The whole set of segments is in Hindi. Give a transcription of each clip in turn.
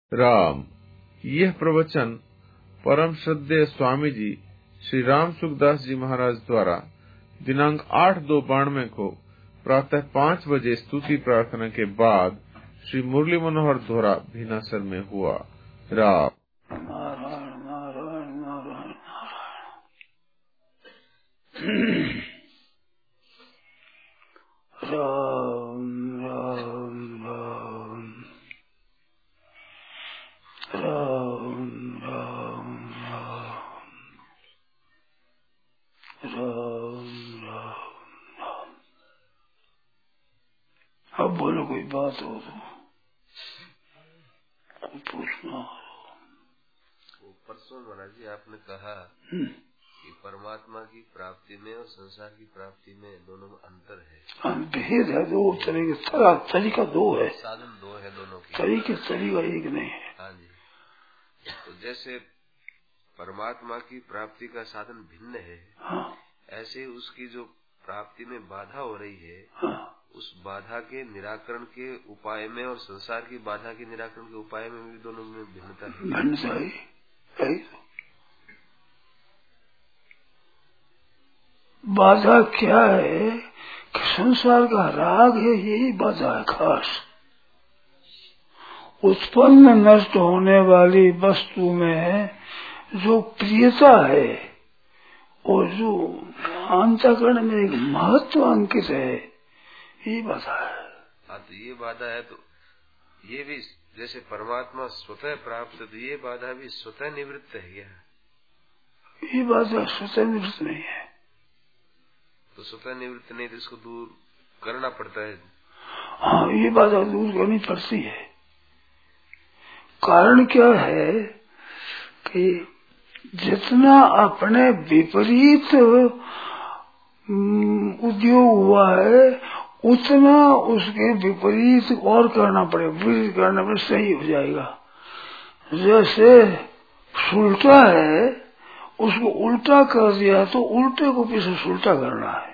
राम। यह प्रवचन परम श्रद्धेय स्वामी जी श्री राम सुखदास जी महाराज द्वारा दिनांक 8/2/92 को प्रातः 5 बजे स्तुति प्रार्थना के बाद श्री मुरली मनोहर धोरा भीनासर में हुआ। राम। नारायण नारायण नारायण नारायण। राम राम राम राम राम राम राम राम। अब बोलो कोई बात हो तो पूछना हो। परसों महाराज जी आपने कहा कि परमात्मा की प्राप्ति में और संसार की प्राप्ति में दोनों में अंतर है। भेद है, दो तरीका दो है, साधन दो है दोनों की, तरीका एक नहीं है। हाँ जी। तो जैसे परमात्मा की प्राप्ति का साधन भिन्न है, हाँ। ऐसे उसकी जो प्राप्ति में बाधा हो रही है, हाँ। उस बाधा के निराकरण के उपाय में और संसार की बाधा के निराकरण के उपाय में भी दोनों में भिन्नता है। बाधा क्या है कि संसार का राग है, यही बाधा है खास। उत्पन्न नष्ट होने वाली वस्तु में जो प्रियता है और जो अंतःकरण में एक महत्व अंकित है, ये बाधा है। हाँ, तो ये बाधा है। तो ये भी जैसे परमात्मा स्वतः प्राप्त, तो ये बाधा भी स्वतः निवृत्त है क्या? ये बाधा स्वतः निवृत्त नहीं है। तो स्वतः निवृत्त नहीं, तो इसको दूर करना पड़ता है। हाँ, ये बाधा दूर करनी पड़ती है। कारण क्या है कि जितना अपने विपरीत उद्योग हुआ है, उतना उसके विपरीत और करना पड़ेगा। विपरीत करने पर सही हो जाएगा। जैसे सुलटा है, उसको उल्टा कर दिया तो उल्टे को पीछे सुलटा करना है।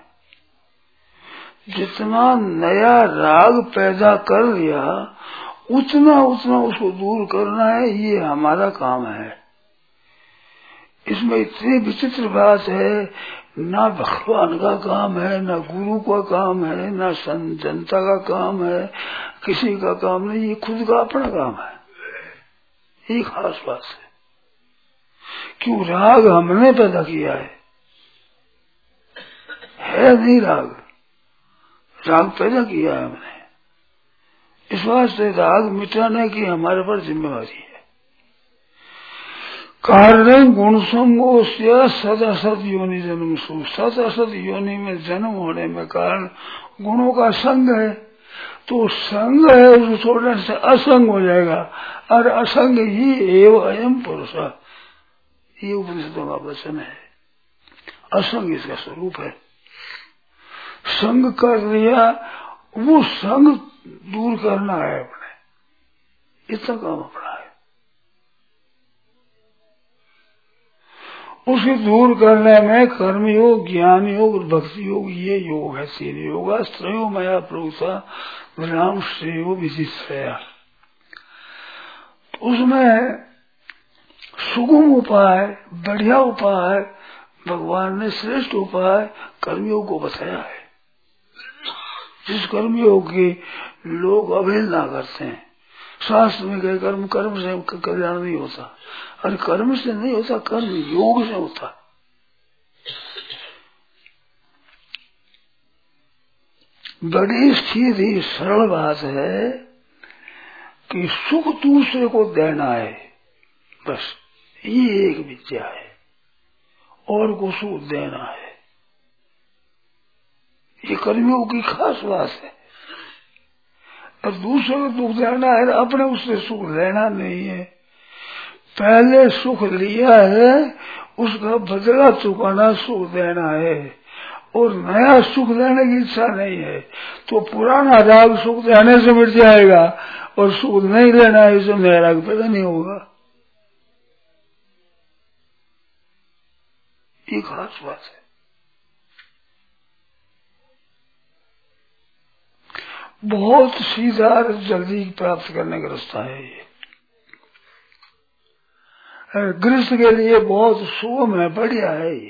जितना नया राग पैदा कर दिया, उतना उसको दूर करना है। ये हमारा काम है। इसमें इतनी विचित्र बात है, ना भगवान का काम है, ना गुरु का काम है, ना जनता का काम है, किसी का काम नहीं। ये खुद का अपना काम है। ये खास बात है। क्यों? राग हमने पैदा किया है नहीं राग पैदा किया है हमने। इस वास्ते राग मिटाने की हमारे पर जिम्मेवारी है। कारण गुण संगो से सदा सद योनि जन्म सु। सदा सद योनि में जन्म होने में कारण गुणों का संग है। तो संग है, उसको छोड़ने से असंग हो जाएगा। और असंग ही एवं अयम पुरुष, ये उपनिषदों का वचन है। असंग इसका स्वरूप है। संग कर लिया, वो संग दूर करना है अपने, इतना काम अपना है। उसे दूर करने में कर्म योग, ज्ञान योग, भक्ति योग, ये योग है। 3 योग। त्रयो मया प्रोक्ता विराम श्रेयो विजिश्रेया। उसमें सुगम उपाय, बढ़िया उपाय, भगवान ने श्रेष्ठ उपाय कर्मयोग को बताया है। जिस कर्मयोग की लोग अवहेलना करते हैं। शास्त्र में कहे कर्म से कल्याण नहीं होता। अरे कर्म से नहीं होता, कर्म योग से होता। बड़ी सीधी सरल बात है कि सुख दूसरे को देना है, बस ये एक विद्या है। और को सुख देना है, ये कर्मियों की खास बात है। और दूसरे को दुख देना है, अपने उससे सुख लेना नहीं है। पहले सुख लिया है, उसका बदला चुकाना सुख देना है। और नया सुख लेने की इच्छा नहीं है, तो पुराना राग सुख देने से मिट जाएगा। और सुख नहीं लेना है, इससे नया राग पैदा नहीं होगा। ये खास बात है। बहुत सीधा जल्दी प्राप्त करने का रास्ता है ये। गृहस्थ के लिए बहुत सुगम है, बढ़िया है ये।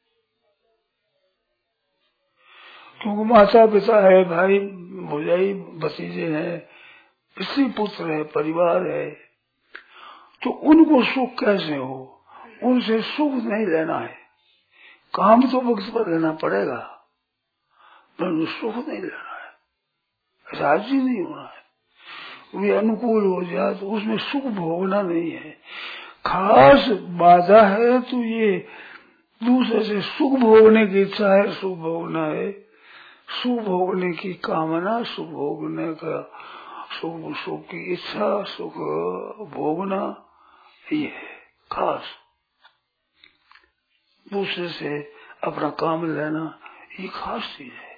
क्योंकि माता पिता है, भाई भौजाई भतीजे हैं, स्त्री पुत्र है, परिवार है, तो उनको सुख कैसे हो? उनसे सुख नहीं लेना है, काम तो वक्त पर लेना पड़ेगा, पर सुख नहीं लेना है, राजी नहीं होना है। वे अनुकूल हो जाए तो उसमें सुख भोगना नहीं है। खास बाधा है तो ये दूसरे से सुख भोगने की इच्छा है, सुख भोगना है, सुख भोगने की कामना, सुख भोगने का सुख की इच्छा, सुख भोगना, ये है खास। दूसरे से अपना काम लेना ये खास चीज है,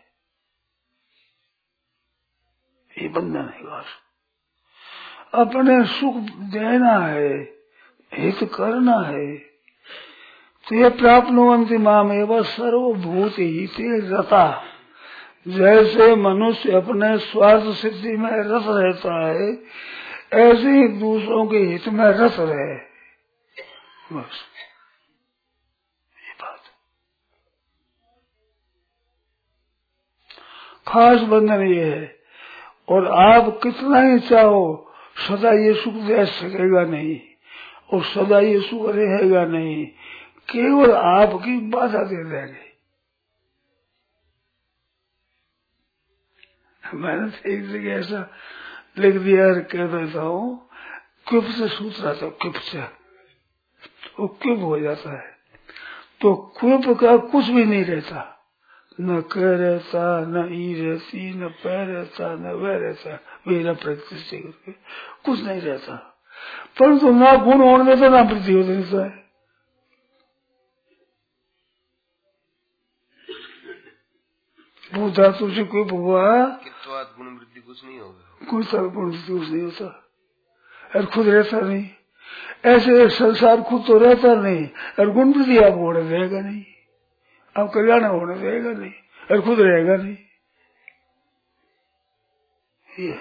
ये बंधन है खास। अपने सुख देना है, हित करना है, तो ये प्राप्नुवन्ति मामेव सर्वभूत हिते रता। जैसे मनुष्य अपने स्वार्थ सिद्धि में रत रहता है, ऐसे ही दूसरों के हित में रत रहे, बस ये बात। खास बंधन ये है। और आप कितना ही चाहो सदा ये सुख दे सकेगा नहीं, और सदा ये सुख रहेगा नहीं, केवल आपकी बाधा दे देंगे। मैंने तो एक जगह ऐसा लिख दिया, कह देता हूँ, क्युप से सूत रहा था, क्युप से वो क्युप हो जाता है, तो क्युप का कुछ भी नहीं रहता, न क रहता, न ई रहती, न पै रहता, न वह रहता, मेरा प्रकृति करके कुछ नहीं रहता। परंतु ना गुण होने देता, ना वृद्धि होने देता है। वो धातु से कोई हुआ गुण वृद्धि कुछ नहीं होगा, कोई गुण वृद्धि कुछ नहीं होता, और खुद रहता नहीं। ऐसे संसार खुद तो रहता नहीं, और गुण वृद्धि आप होने देगा नहीं, आप कल्याण होने देगा नहीं, और खुद रहेगा नहीं। ये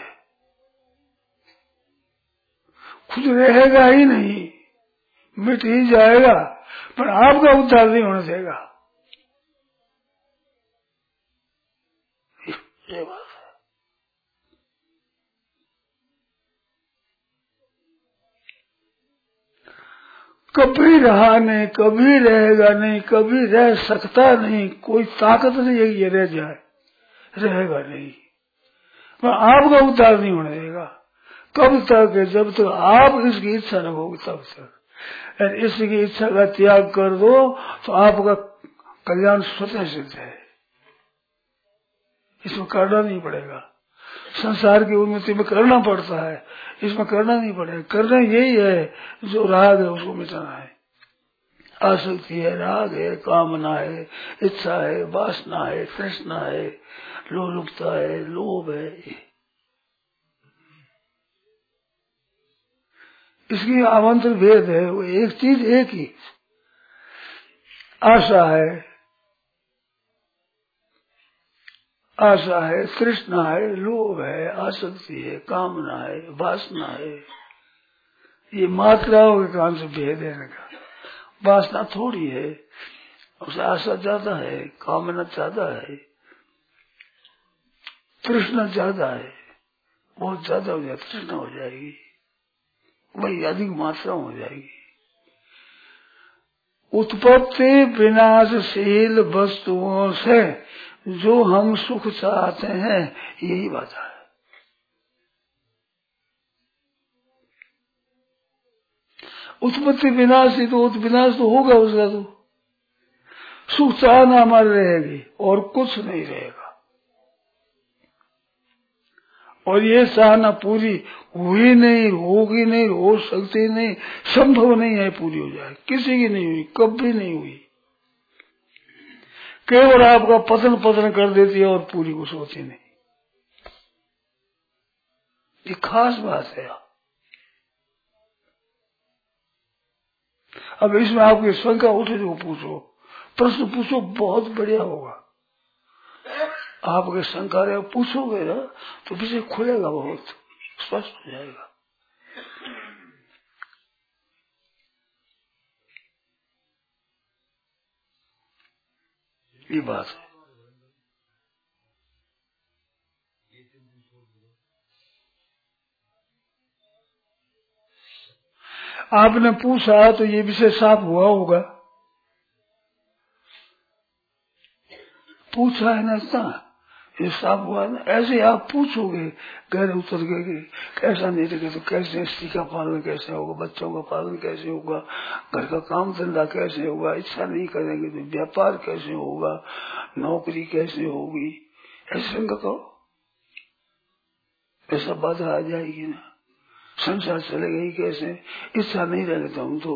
खुद रहेगा ही नहीं, मिट ही जाएगा, पर आपका उद्धार नहीं होने देगा। ये बात है। कभी रहा नहीं, कभी रहेगा नहीं, कभी रह सकता नहीं, कोई ताकत नहीं है ये रह जाए, रहेगा नहीं, पर आपका उद्धार नहीं होने देगा। कब तक? जब तक आप इसकी इच्छा न होगी तब तक। और इसकी इच्छा का त्याग कर दो तो आपका कल्याण स्वतः सिद्ध है, इसमें करना नहीं पड़ेगा। संसार की उन्नति में करना पड़ता है, इसमें करना नहीं पड़ेगा। करना यही है जो राग है उसको मिटाना है। आसक्ति है, राग है, कामना है, इच्छा है, वासना है, तृष्णा है, लोलुपता है, लोभ है, इसकी आमंत्रण भेद है। वो एक चीज एक ही, आशा है, आशा है, तृष्णा है, लोभ है, आसक्ति है, कामना है, वासना है, ये मात्राओं के काम से भेद है इनका। वासना थोड़ी है, उसे आशा ज्यादा है, कामना ज्यादा है, तृष्णा ज्यादा है, बहुत ज्यादा हो जाए तृष्णा हो जाएगी, वही अधिक मात्रा हो जाएगी। उत्पत्ति विनाशशील वस्तुओं से जो हम सुख चाहते हैं यही बात है। उत्पत्ति विनाशी तो विनाश तो होगा उसका, तो सुख चाहना हमारे रहेगी और कुछ नहीं रहेगा। और ये चाहना पूरी हुई नहीं, होगी नहीं, हो सकती नहीं, संभव नहीं है पूरी हो जाए, किसी की नहीं हुई, कभी नहीं हुई, केवल आपका पतन पतन कर देती है और पूरी कुछ होती नहीं। ये खास बात है। अब इसमें आपकी शंका उठे तो पूछो, प्रश्न पूछो, बहुत बढ़िया होगा। आपके शंका रहे पूछोगे ना तो विषय खुलेगा, बहुत स्पष्ट हो जाएगा। ये बात है। आपने पूछा तो ये विषय साफ हुआ होगा, पूछा है ना, इतना ये साफ हुआ ना। ऐसे आप पूछोगे गहरे उतर के कैसा नहीं लगे तो कैसे स्त्री का पालन कैसे होगा, बच्चों का पालन कैसे होगा, घर का काम धंधा कैसे होगा, इच्छा नहीं करेंगे तो व्यापार कैसे होगा, नौकरी कैसे होगी, ऐसे शंका करो। ऐसा बाधा आ जाएगी ना, संसार चलेगा ही कैसे। इच्छा नहीं रहेगी तो हम तो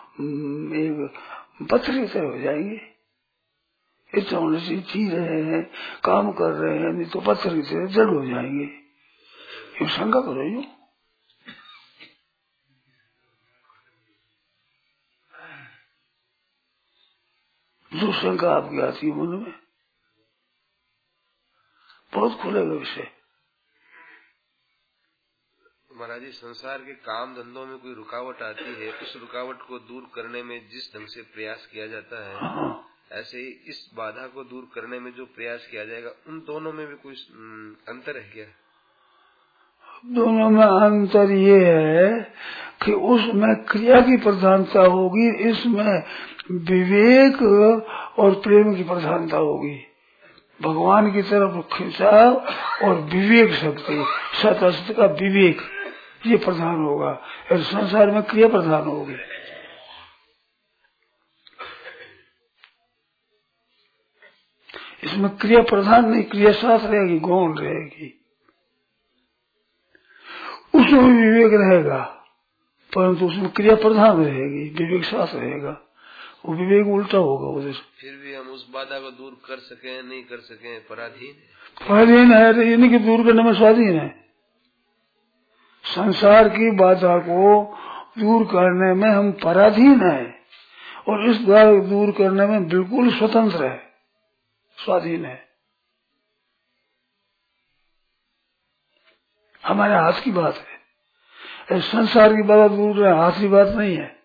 एक पत्थर से हो जाएंगे। इच्छा होने से जी रहे हैं, काम कर रहे हैं, नहीं तो पत्थर की तरह जड़ हो जाएंगे। ये शंका करो यो। जो शंका आपकी आती है मन में, बहुत खुलेगा विषय। महाराज जी, संसार के काम धंधों में कोई रुकावट आती है, उस रुकावट को दूर करने में जिस ढंग से प्रयास किया जाता है, हाँ। ऐसे ही इस बाधा को दूर करने में जो प्रयास किया जाएगा, उन दोनों में भी कोई अंतर है क्या? दोनों में अंतर ये है कि उसमें क्रिया की प्रधानता होगी, इसमें विवेक और प्रेम की प्रधानता होगी। भगवान की तरफ खिंचाव और विवेक शक्ति, सत असत का विवेक, ये प्रधान होगा, और संसार में क्रिया प्रधान होगी। इसमें क्रिया प्रधान नहीं, क्रिया साथ रहेगी, गौण रहेगी, उसमें भी विवेक रहेगा, परंतु उसमें क्रिया प्रधान रहेगी, विवेक साथ रहेगा। वो विवेक उल्टा होगा उधर। फिर भी हम उस बाधा को दूर कर सके नहीं कर सके, पराधीन है, तो ये नहीं कि दूर करने में स्वाधीन है। संसार की बाधा को दूर करने में हम पराधीन है, और इस द्वारा दूर करने में बिल्कुल स्वतंत्र है, स्वाधीन है। हमारे हाथ की बात है, संसार की बाधा दूर है, हाथ की बात नहीं है।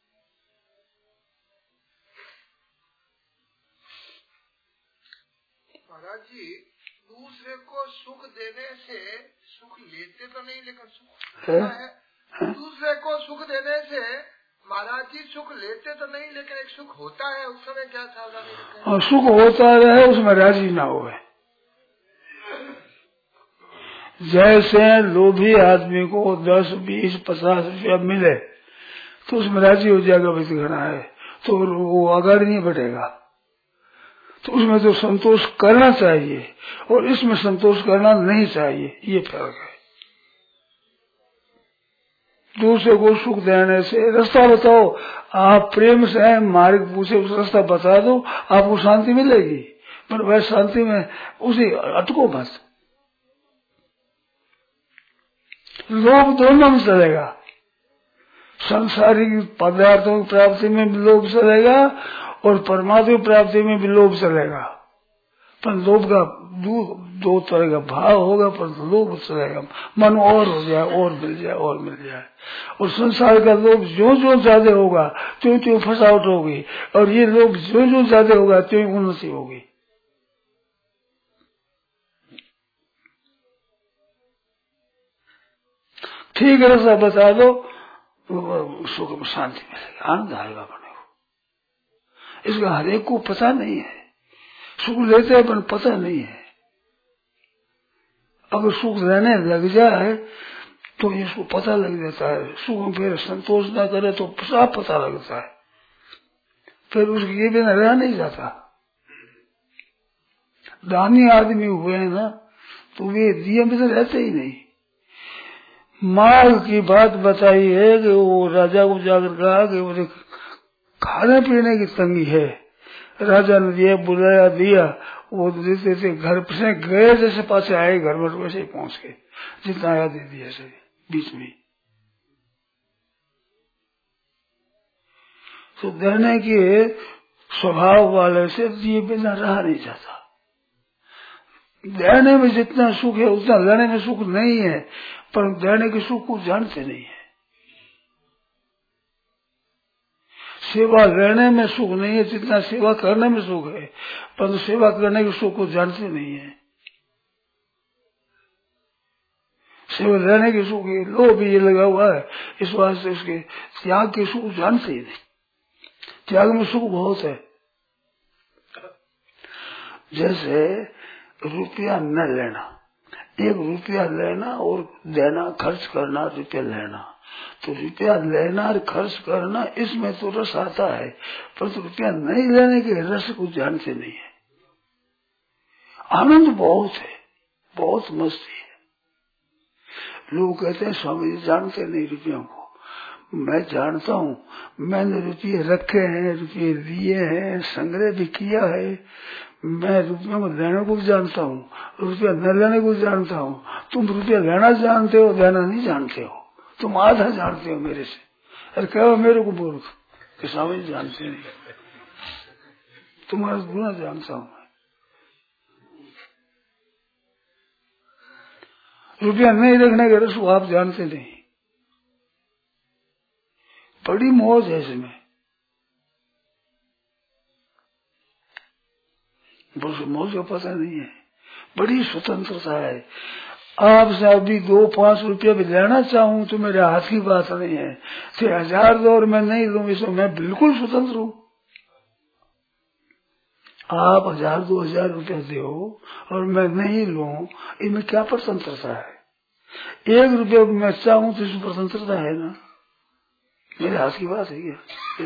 महाराज जी, दूसरे को सुख देने से सुख लेते तो नहीं, लेकिन सुख है। दूसरे को सुख देने से महाराज जी सुख लेते तो नहीं, लेकिन एक सुख होता है, उस समय क्या सावधानी रखें? और सुख होता रहे, उसमें राजी ना हो। जैसे लोभी आदमी को 10, 20, 50 रुपया मिले तो उसमें राजी हो जाएगा, वैसे घना है तो वो आगे नहीं बढ़ेगा। तो उसमें तो संतोष करना चाहिए और इसमें संतोष करना नहीं चाहिए, ये फर्क है। दूसरे को सुख देने से, रास्ता बताओ, आप प्रेम से मार्ग पूछे, उस रास्ता बता दो, आपको शांति मिलेगी, पर वह शांति में उसे अटको मत। लोभ दोनों में चलेगा, संसारिक पदार्थों की प्राप्ति में भी लोभ चलेगा और परमात्मा की प्राप्ति में भी लोभ चलेगा। पर लोभ का दो तरह का भाव होगा, पर लोभ चलेगा, मन और हो जाए, और मिल जाए, और मिल जाए। और संसार का लोभ जो जो ज्यादा होगा त्यों त्यों फसावट होगी, और ये लोभ जो जो ज्यादा होगा त्यों उन्नति होगी। ठीक रास्ता बता दो, सुख में शांति मिलेगी, आनंद आएगा अपने को। इसका हरेक को पता नहीं है, सुख लेते हैं पर पता नहीं है। अगर सुख रहने लग जाए तो इसको पता लग जाता है, सुख में फिर संतोष ना करे तो साफ पता लगता है, फिर उसके बिना रह नहीं जाता। दानी आदमी हुए हैं ना, तो वे दिए में तो रहते ही नहीं। मार्ग की बात बताई है कि वो राजा को जाकर कहा कि मुझे खाने पीने की तंगी है। राजा ने दिया, बुलाया, दिया, वो देते थे, घर से गए जैसे पासे आए घर में वैसे ही पहुंच गए, जितना आया दे दिया से बीच में। तो देने के स्वभाव वाले से दिए बिना रहा नहीं जाता। देने में जितना सुख है उतना लेने में सुख नहीं है, पर देने के सुख को जानते नहीं है। सेवा लेने में सुख नहीं है जितना सेवा करने में सुख है, परंतु सेवा करने के सुख को जानते नहीं है। सेवा लेने के सुख है, लोभ ये लगा हुआ है, इस वास्ते उसके त्याग के सुख जानते ही नहीं। त्याग में सुख बहुत है। जैसे रुपया न लेना, एक रुपया लेना और देना, खर्च करना, रुपया लेना, तो रुपया लेना और खर्च करना इसमें तो रस आता है, परंतु रुपया नहीं लेने के रस को जानते नहीं है। आनंद बहुत है, बहुत मस्ती है। लोग कहते हैं स्वामी जी जानते नहीं रुपयों को। मैं जानता हूँ, मैंने रुपये रखे हैं, रुपये लिए हैं, संग्रह भी किया है। मैं रुपयों को लेने को भी जानता हूँ, रुपया न लेने को भी जानता हूँ। तुम रुपया लेना जानते हो, देना नहीं जानते हो। तुम आधा जानते हो मेरे से। अरे कहो मेरे को मूर्ख कि स्वामी जी जानते नहीं, तुम्हारा गुना जानता हूँ। रुपया नहीं रखने के रस आप जानते नहीं। बड़ी मौज है इसमें, मौज का पता नहीं है। बड़ी स्वतंत्रता है। आपसे अभी 2-5 रुपया भी लेना चाहूं तो मेरे हाथ की बात नहीं है। 1000 दो और मैं नहीं लूं, इसमें मैं बिल्कुल स्वतंत्र हूं। आप 1000-2000 रुपया दो और मैं नहीं लूं, इनमें क्या स्वतंत्रता है? 1 रुपया मैं चाहूं तो इसमें स्वतंत्रता है ना? मेरे हाथ की बात है क्या?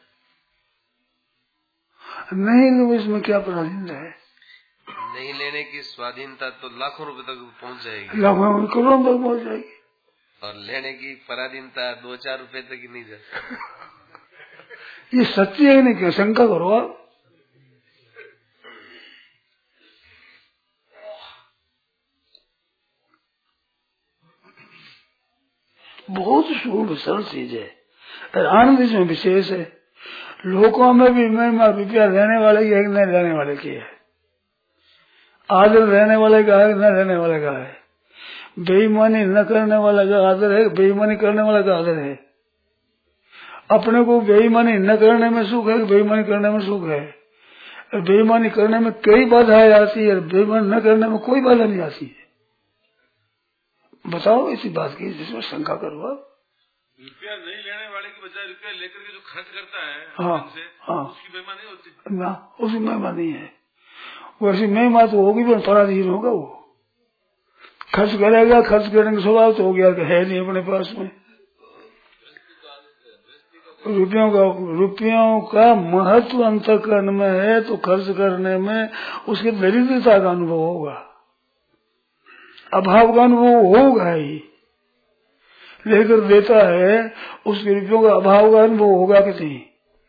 नहीं लूं इसमें क्या पराधीनता है? नहीं लेने की स्वाधीनता तो लाखों रुपए तक पहुंच जाएगी, लाखों करोड़ों तक पहुंच जाएगी। और लेने की पराधीनता 2-4 रुपए तक ही नहीं जाती। ये सच्ची है नहीं, क्या शंका करो आप। बहुत शुभ सरल चीज है, आनंद इसमें विशेष है। लोगों में भी मैं रुपया लेने वाले की है कि नहीं लेने वाले की है, आदर लेने वाले का है कि न लेने वाले का है, बेईमानी न करने वाला का आदर है, बेईमानी करने वाला का आदर है। अपने को बेईमानी न करने में सुख है कि बेईमानी करने में सुख है? बेईमानी करने में कई बाधाएं आती है, बेईमानी न करने में कोई बाधा नहीं आती है। बताओ ऐसी बात की जिसमें शंका करो आप। रुपया नहीं लेने वाले की बजाय रुपया लेकर के जो खर्च करता है, हाँ, उसकी बेईमानी होती ना, उसकी बेईमानी है। वैसी महिमा तो होगी पर पराधीन होगा। वो खर्च करेगा, खर्च करने का स्वभाव तो हो गया कि है नहीं अपने पास में। रुपयों का महत्व अंतःकरण में है तो खर्च करने में उसके दरिद्रता का अनुभव होगा, अभाव का अनुभव होगा ही। लेकर देता है उसके रुपयों का अभाव का अनुभव होगा कि नहीं?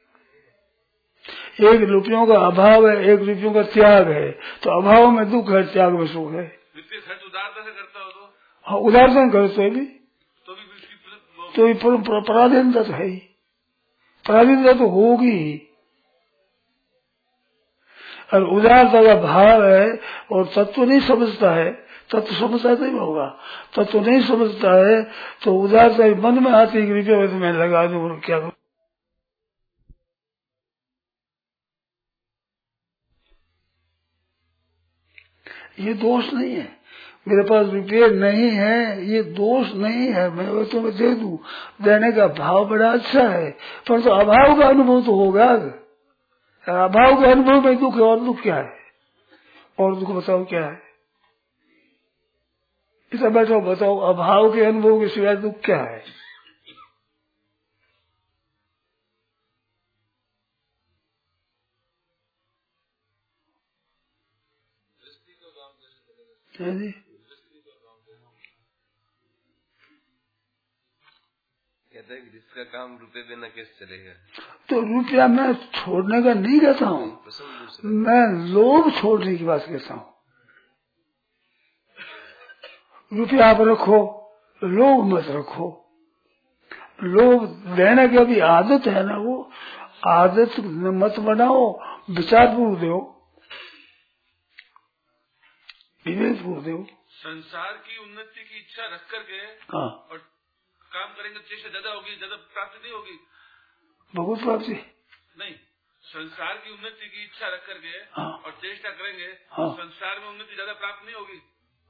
एक रुपयों का अभाव है, एक रुपयों का त्याग है, तो अभाव में दुख है, त्याग में सुख है। रुपये खर्च उदारता से करता हो तो? हाँ, उदारता करते भी तो पराधीनता तो है ही, पराधीनता तो होगी ही। और उदारता का भाव है और तत्व नहीं समझता है, तत्व समझता नहीं होगा, तत्व नहीं समझता है तो उदारता मन में आती है, रुपये में तो मैं लगा दूं और क्या करूं। ये दोष नहीं है, मेरे पास रुपये नहीं है ये दोष नहीं है, मैं वो तुम्हें दे दूं, देने का भाव बड़ा अच्छा है, पर तो अभाव का अनुभव तो होगा। अभाव के अनुभव में दुख है, और दुख क्या है? और दुख बताओ क्या है? इसे बैठो बताओ, अभाव के अनुभव के सिवाय दुख क्या है? जी कहते हैं कि जिसका काम रुपए बिना कैसे चलेगा? तो रुपया मैं छोड़ने का नहीं कहता हूँ, मैं लोभ छोड़ने की बात कहता हूँ। रुपया आप रखो, लोभ मत रखो। लोभ लेने की अभी आदत है ना, वो आदत मत बनाओ, विचारपूर्वक दो, विवेकपूर्वक दो। संसार की उन्नति की इच्छा रख करके हाँ, और काम करेंगे तो चीजें ज्यादा होगी, ज्यादा प्राप्ति नहीं होगी। भगवत प्राप्ति नहीं, संसार की उन्नति की इच्छा रख करके और चेष्टा करेंगे तो संसार में उन्नति ज्यादा प्राप्त नहीं होगी?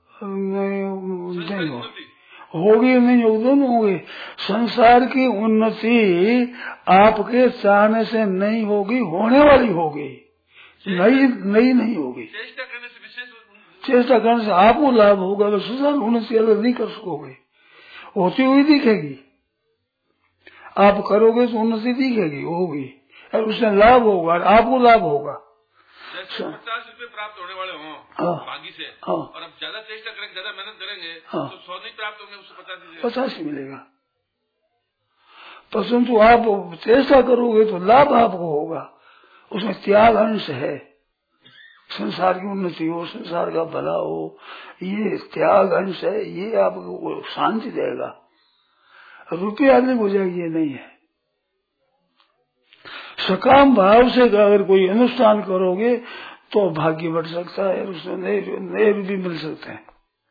नहीं होगी, नहीं होगी, दोनों होगी। संसार की उन्नति आपके चाहने से नहीं होगी, होने वाली होगी, नई नहीं होगी। चेष्टा करने से विशेष, चेष्टा करने से आपको लाभ होगा, तो संसार उन्नति अलग नहीं कर सकोगे, होती हुई दिखेगी। आप करोगे तो उन्नति दिखेगी, होगी, और उससे लाभ होगा, आपको लाभ होगा। 50 रुपए प्राप्त होने वाले हों बागी से, और अब ज्यादा चेष्टा करेंगे, ज्यादा मेहनत करेंगे तो 100 नहीं प्राप्त होंगे, उससे 50 ही मिलेगा। परंतु आप चेष्टा करोगे तो लाभ आपको होगा, उसमें त्याग अंश है। संसार की उन्नति हो, संसार का भला हो, ये त्याग अंश है, ये आपको शांति देगा। रुपये अधिक हो जाएगी ये नहीं है। सकाम भाव से अगर कोई अनुष्ठान करोगे तो भाग्य बढ़ सकता है, उसमें नए रुपये मिल सकते हैं,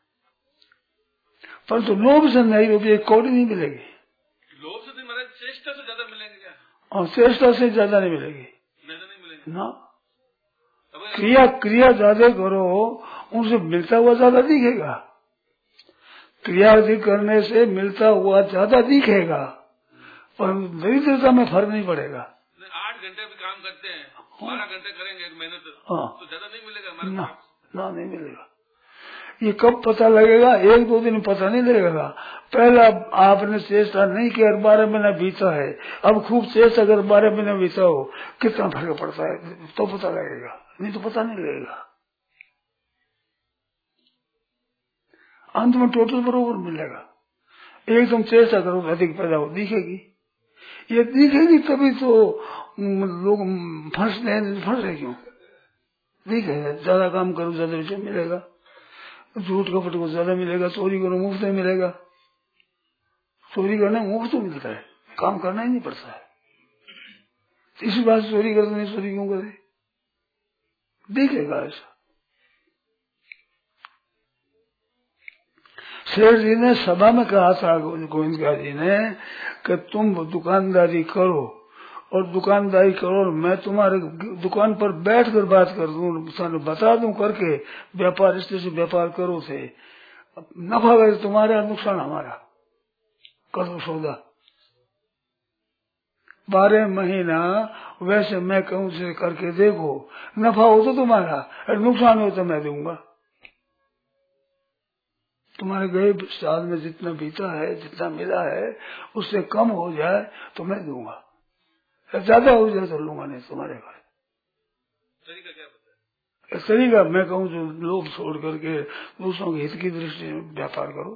परंतु लोभ से नए रुपये कौड़ी नहीं मिलेगी। लोभ से नहीं, महाराज चेष्टा से ज्यादा मिलेंगे क्या? और चेष्टा से ज्यादा नहीं मिलेगी ना। क्रिया ज्यादा करो, उनसे मिलता हुआ ज्यादा दिखेगा। क्रिया अधिक करने से मिलता हुआ ज्यादा दिखेगा, पर दरिद्रता में फर्क नहीं पड़ेगा। 8 घंटे भी काम करते हैं, 12 घंटे करेंगे मेहनत, तो ज्यादा नहीं मिलेगा हमारे ना नहीं मिलेगा। ये कब पता लगेगा? 1-2 दिन पता नहीं लगेगा। पहला आपने चेष्टा नहीं किया, 12 महीना बीता है, अब खूब चेष्टा अगर 12 महीना बीता हो, कितना फर्क पड़ता है तो पता लगेगा, नहीं तो पता नहीं लगेगा। अंत में टोटल बरोबर मिलेगा। एकदम चेष्टा करो अधिक पैदा हो, दिखेगी। ये दिखेगी तभी तो लोग फंस रहे क्यों? दिखेगा, ज्यादा काम करो ज्यादा विषय मिलेगा, झूठ कपट को ज्यादा मिलेगा, चोरी करो मुफ्त में मिलेगा। चोरी करने मुफ्त मिलता है, काम करना ही नहीं पड़ता है। इसी बात से चोरी करते नहीं, चोरी क्यों करे? दिखेगा ऐसा। शेर जी ने सभा में कहा था गोविंद जी ने कि तुम दुकानदारी करो और दुकानदारी करो, और मैं तुम्हारे दुकान पर बैठ कर बात कर दूं, बता दूं करके व्यापार, इस तरह से व्यापार करो थे, नफा वैसे तुम्हारा, नुकसान हमारा, करो सौदा। 12 महीना वैसे मैं कहूं से करके देखो, नफा हो तो तुम्हारा, और नुकसान हो तो मैं दूंगा। तुम्हारे गए साल में जितना बीता है, जितना मिला है, उससे कम हो जाए तो मैं दूंगा, ज्यादा हो जाए तो लूंगा नहीं तुम्हारे घर। तरीका क्या बताया? तरीका मैं कहूँ जो लोभ छोड़ करके दूसरों के हित की दृष्टि में व्यापार करो।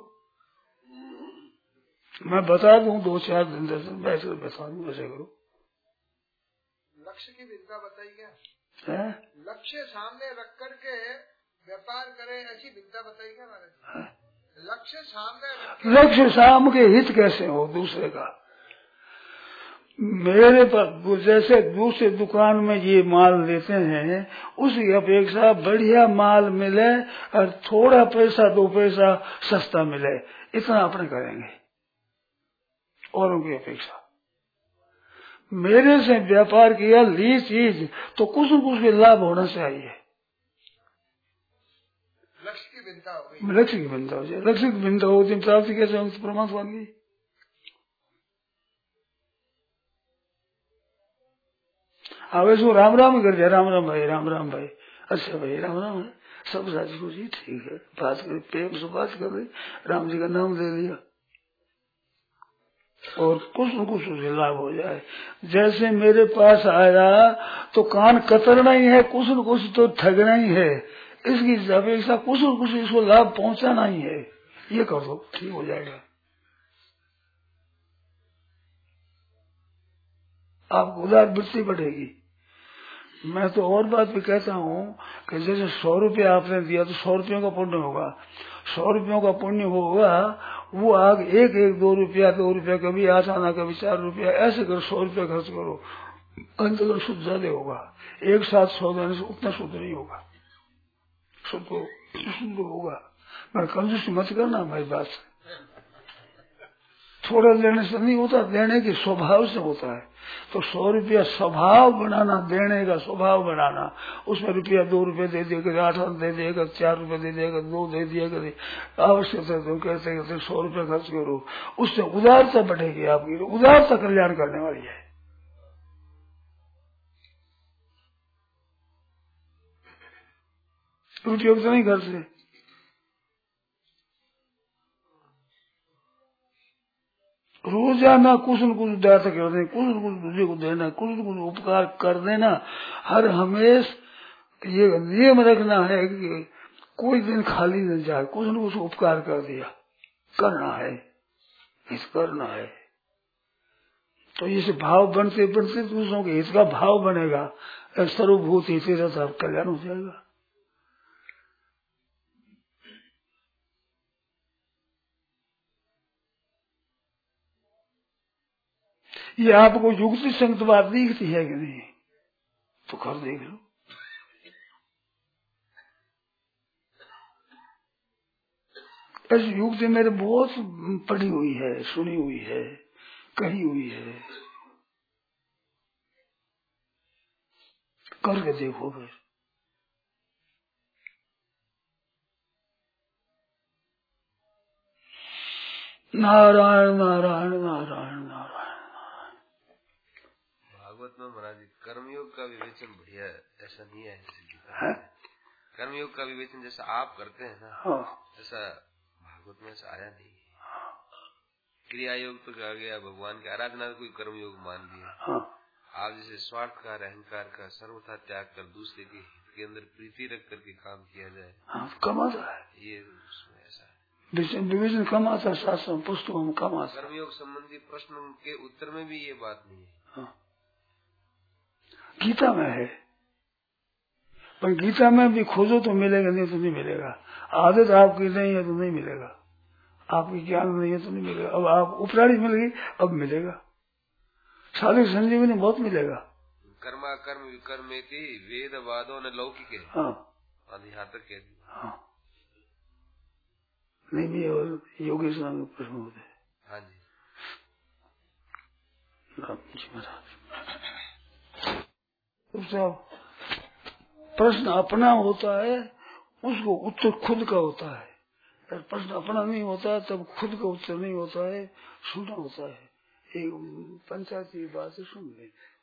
मैं बता दूं 2-4 दिन बैठ कर बता दूं, वैसे करो। लक्ष्य की विद्या बताई क्या? लक्ष्य सामने रख करके व्यापार करें, ऐसी विद्या बताई क्या महाराज? लक्ष्य सामने, लक्ष्य साम के हित कैसे हो दूसरे का? मेरे पर जैसे दूसरे दुकान में ये माल लेते हैं, उसकी अपेक्षा बढ़िया माल मिले और थोड़ा पैसा 2 पैसा सस्ता मिले, इतना अपने करेंगे औरों की अपेक्षा। मेरे से व्यापार किया, ली चीज तो कुछ न कुछ लाभ होना चाहिए। लक्ष्य की भिन्नता हो गई, लक्ष्य की भिन्नता हो जाए, लक्ष्य की भिन्नता होती प्राप्ति कैसे होगी? परमात्मा की। अब इसको राम राम कर दिया, राम राम भाई, राम राम भाई, अच्छा भाई राम राम, सब राजी को जी ठीक है, बात कर, प्रेम से बात कर रही, राम जी का नाम ले लिया, और कुछ न कुछ उसे लाभ हो जाए। जैसे मेरे पास आया तो कान कतरना ही है, कुछ न कुछ तो ठगना ही है, इसकी अपेक्षा कुछ न कुछ इसको लाभ पहुंचाना ही है, ये कर दो, ठीक हो जाएगा। आपको उदार वृत्ति बढ़ेगी। मैं तो और बात भी कहता हूँ कि जैसे 100 रुपये आपने दिया तो 100 रुपयों का पुण्य होगा, 100 रुपयों का पुण्य होगा, वो आग 1-2 रुपया, 2 रुपया, कभी 8 आना, कभी 4 रुपया, ऐसे करो, 100 रुपया खर्च करो, अंततः शुद्ध ज्यादा होगा। एक साथ 100 देने से उतना शुद्ध नहीं होगा, शुद्ध होगा। मैं कंजूसी मत करना भाई, बात थोड़ा देने से नहीं होता, देने के स्वभाव से होता है। तो 100 रुपया स्वभाव बनाना, देने का स्वभाव बनाना, उसमें रुपया 2 रुपये दे देगा, 8 दे देगा, 4 रुपये दे देगा, 2 दे दिएगा, आवश्यकता है तो कहते 100 रुपये खर्च करो, उससे उदारता बढ़ेगी आपकी, उदारता कल्याण करने वाली है। उपयोग तो नहीं करते। रोजाना कुछ न कुछ उदारता कर देना, कुछ न कुछ दूसरे को देना, कुछ न कुछ उपकार कर देना। हर हमेश ये नियम रखना है कि कोई दिन खाली न जाए, कुछ न कुछ उपकार कर दिया, करना है, हित करना है। तो इसे भाव बनते बनते दूसरों के हित का भाव बनेगा, सर्वभूत हित रहता कल्याण हो जाएगा। ये आपको युक्ति संगत बात दिखती है कि नहीं? तो कर देख लो। ऐसी युक्ति मेरे बहुत पढ़ी हुई है, सुनी हुई है, कही हुई है। करके देखो फिर। नारायण नारायण नारायण नारायण। भागवत में महाराज कर्मयोग का विवेचन बढ़िया है, ऐसा नहीं है। कर्मयोग का विवेचन जैसा आप करते हैं ना, ऐसा भागवत में ऐसा आया नहीं। क्रिया योग तो कहा गया, भगवान की आराधना कोई कर्मयोग मान लिया। आप जैसे स्वार्थ का, अहंकार का सर्वथा त्याग कर दूसरे के हित के अंदर प्रीति रख करके काम किया जाए, कम आता है। ये उसमें ऐसा है। विवेचन कम आता है, शास्त्रों पुस्तकों में कम आता है। कर्मयोग संबंधी प्रश्न के उत्तर में भी ये बात नहीं है। गीता में है, पर गीता में भी खोजो तो मिलेगा, नहीं तो नहीं मिलेगा। आदत आपकी नहीं है तो नहीं मिलेगा, आपकी ज्ञान नहीं है तो नहीं मिलेगा। अब आप उपराणी मिल गई, अब मिलेगा। साधक संजीवनी बहुत मिलेगा। कर्मा कर्म विकर्मेति वेद वादो न लौकिके। यहाँ तक कह दी। नहीं भी और योगेश नाम के प्रश्न होते हैं। हाँ जी। प्रश्न अपना होता है, उसको उत्तर खुद का होता है। अगर प्रश्न अपना नहीं होता तब खुद का उत्तर नहीं होता है, सुनना होता है। एक पंचायत की बात सुन ले।